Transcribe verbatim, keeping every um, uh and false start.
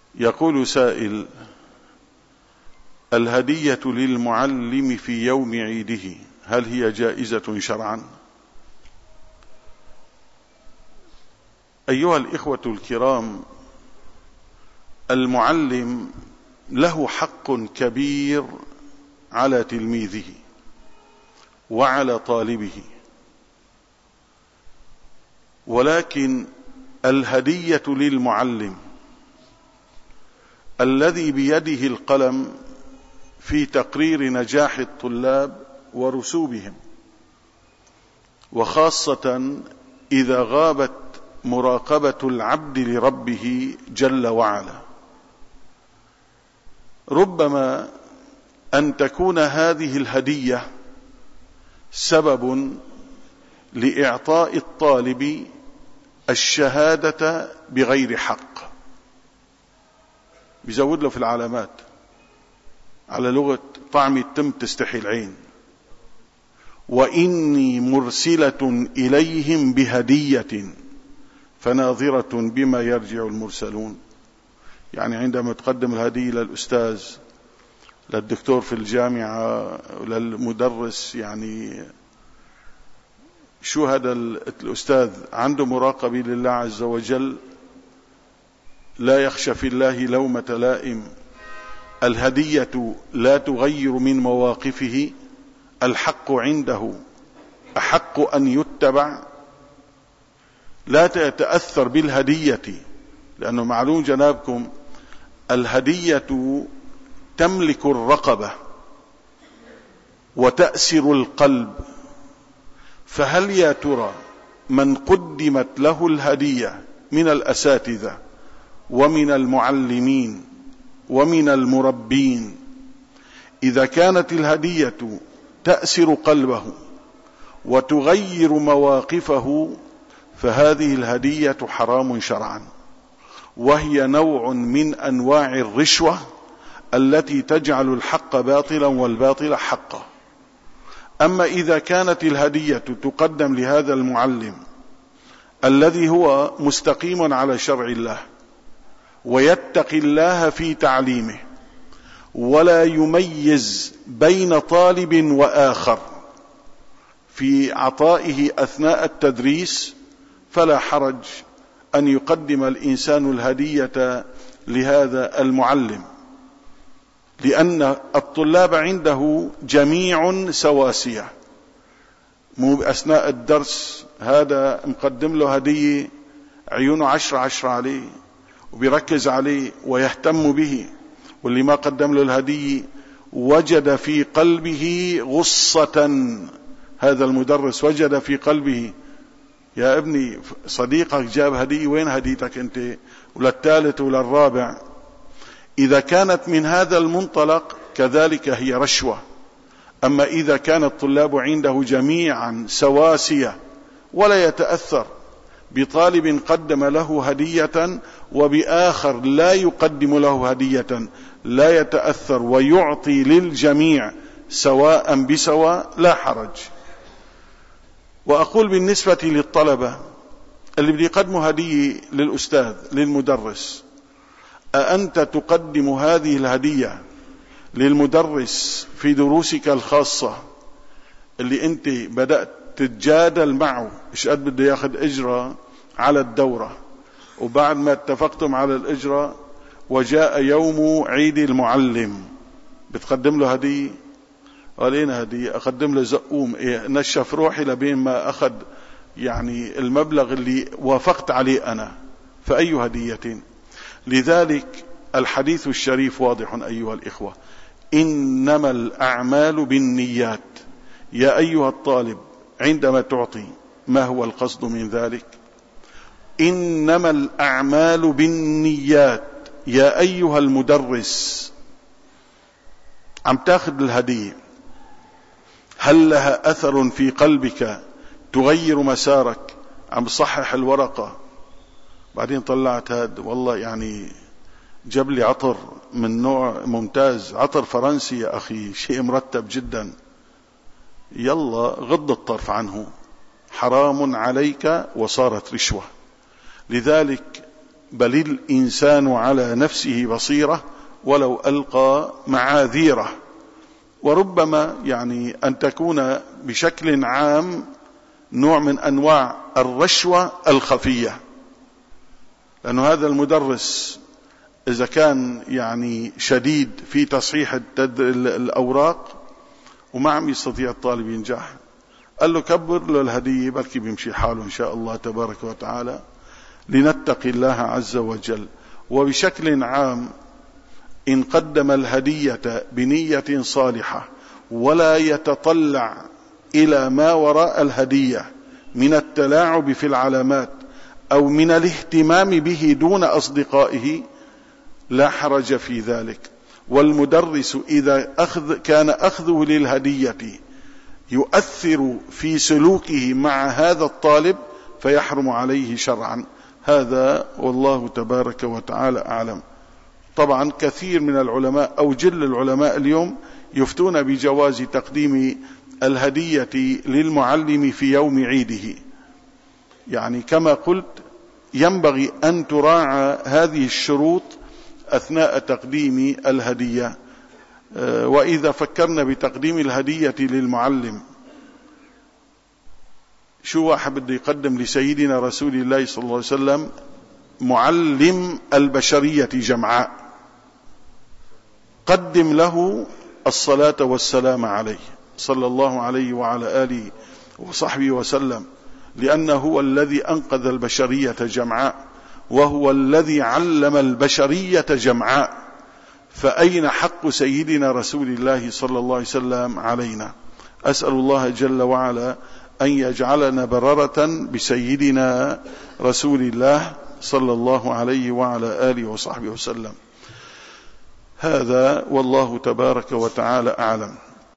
يقول سائل: الهدية للمعلم في يوم عيده هل هي جائزة شرعا؟ أيها الإخوة الكرام، المعلم له حق كبير على تلميذه وعلى طالبه، ولكن الهدية للمعلم الذي بيده القلم في تقرير نجاح الطلاب ورسوبهم، وخاصة إذا غابت مراقبة العبد لربه جل وعلا، ربما أن تكون هذه الهدية سبب لإعطاء الطالب الشهادة بغير حق. بيزود له في العلامات على لغة طعم التم تستحي العين: وإني مرسلة إليهم بهدية فناظرة بما يرجع المرسلون. يعني عندما تقدم الهدية للأستاذ، للدكتور في الجامعة، للمدرس، يعني شو هذا الأستاذ عنده مراقبة لله عز وجل، لا يخشى في الله لومة لائم، الهدية لا تغير من مواقفه، الحق عنده أحق أن يتبع، لا تتأثر بالهدية، لأنه معلوم جنابكم الهدية تملك الرقبة وتأسر القلب. فهل يا ترى من قدمت له الهدية من الأساتذة ومن المعلمين ومن المربين، إذا كانت الهدية تأسر قلبه وتغير مواقفه، فهذه الهدية حرام شرعا، وهي نوع من أنواع الرشوة التي تجعل الحق باطلا والباطل حقا. أما إذا كانت الهدية تقدم لهذا المعلم الذي هو مستقيم على شرع الله ويتقي الله في تعليمه ولا يميز بين طالب وآخر في عطائه أثناء التدريس، فلا حرج أن يقدم الإنسان الهدية لهذا المعلم، لأن الطلاب عنده جميع سواسية. مو أثناء الدرس هذا مقدم له هدية عيونه عشرة عشرة عليه وبيركز عليه ويهتم به، واللي ما قدم له الهدية وجد في قلبه غصة. هذا المدرس وجد في قلبه: يا ابني صديقك جاب هدية، وين هديتك انت؟ وللثالث وللرابع. إذا كانت من هذا المنطلق كذلك هي رشوة. أما إذا كان الطلاب عنده جميعا سواسية ولا يتأثر بطالب قدم له هدية وبآخر لا يقدم له هدية، لا يتأثر ويعطي للجميع سواء بسواء، لا حرج. وأقول بالنسبة للطلبة اللي بدي يقدموا هدية للأستاذ للمدرس، أأنت تقدم هذه الهدية للمدرس في دروسك الخاصة اللي أنت بدأت تتجادل معه إيش قد بده ياخذ أجرة على الدورة، وبعد ما اتفقتم على الأجرة وجاء يوم عيد المعلم بتقدم له هدية؟ قال لين هدية؟ أقدم له زقوم إيه نشف روحي لبين ما أخذ يعني المبلغ اللي وافقت عليه أنا، فأي هدية؟ لذلك الحديث الشريف واضح أيها الإخوة: إنما الأعمال بالنيات. يا أيها الطالب عندما تعطي ما هو القصد من ذلك؟ إنما الأعمال بالنيات. يا أيها المدرس عم تاخذ الهدية، هل لها أثر في قلبك تغير مسارك؟ عم صحح الورقة، بعدين طلعت هاد والله يعني جاب لي عطر من نوع ممتاز، عطر فرنسي يا أخي، شيء مرتب جدا، يلا غض الطرف عنه، حرام عليك وصارت رشوة. لذلك بل الإنسان على نفسه بصيرة ولو ألقى معاذيره. وربما يعني أن تكون بشكل عام نوع من أنواع الرشوة الخفية، لأن هذا المدرس إذا كان يعني شديد في تصحيح الأوراق وما عم يستطيع الطالب ينجح، قال له كبر له الهدية بلكي بيمشي حاله إن شاء الله تبارك وتعالى، لنتقي الله عز وجل. وبشكل عام إن قدم الهدية بنية صالحة ولا يتطلع إلى ما وراء الهدية من التلاعب في العلامات أو من الاهتمام به دون أصدقائه لا حرج في ذلك. والمدرس إذا أخذ كان أخذه للهدية يؤثر في سلوكه مع هذا الطالب فيحرم عليه شرعا. هذا والله تبارك وتعالى أعلم. طبعا كثير من العلماء أو جل العلماء اليوم يفتون بجواز تقديم الهدية للمعلم في يوم عيده، يعني كما قلت ينبغي أن تراعى هذه الشروط أثناء تقديم الهدية. وإذا فكرنا بتقديم الهدية للمعلم، شو واحد بده يقدم لسيدنا رسول الله صلى الله عليه وسلم معلم البشرية جمعاء، قدم له الصلاة والسلام عليه صلى الله عليه وعلى آله وصحبه وسلم، لأنه هو الذي أنقذ البشرية جمعاء وهو الذي علم البشرية جمعاء. فأين حق سيدنا رسول الله صلى الله عليه وسلم علينا؟ أسأل الله جل وعلا أن يجعلنا بررة بسيدنا رسول الله صلى الله عليه وعلى آله وصحبه وسلم. هذا والله تبارك وتعالى أعلم.